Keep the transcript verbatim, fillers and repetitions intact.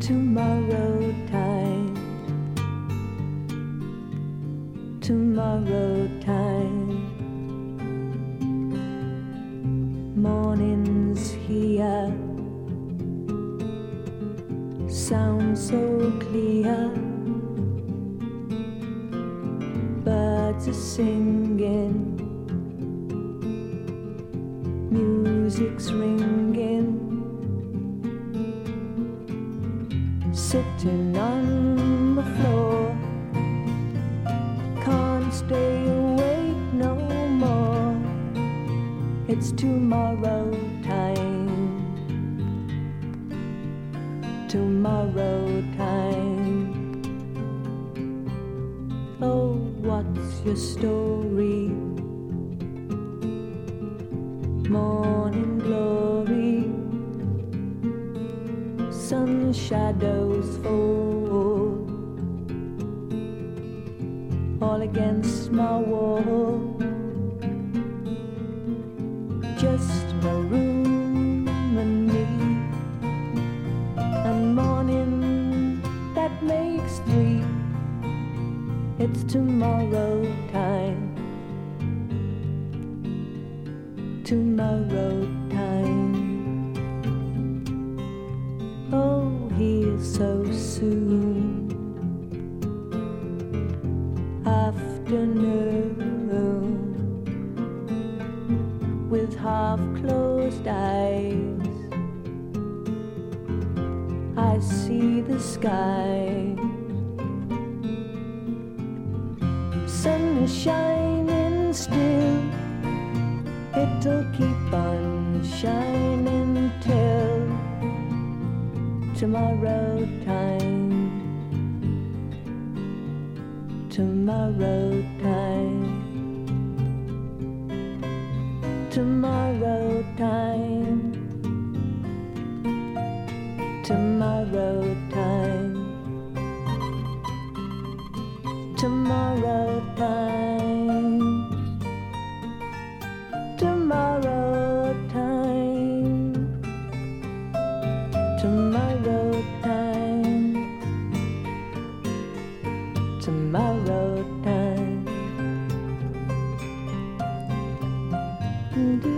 tomorrow time, tomorrow time. Morning's here, sound so clear. Birds are singing, music's ringing. Sitting on the floor, can't stay awake no more. It's tomorrow time, tomorrow time. Oh, what's your story? Morning glory, sun shadows fall, all against my wall. Just my room and me, and morning that makes three. It's tomorrow time, tomorrow time. Oh, here so soon, afternoon, with half-closed eyes, I see the sky. Sun is shining still, it'll keep on shining till tomorrow time, tomorrow time, tomorrow time, tomorrow time, tomorrow time, tomorrow time, tomorrow time, tomorrow time.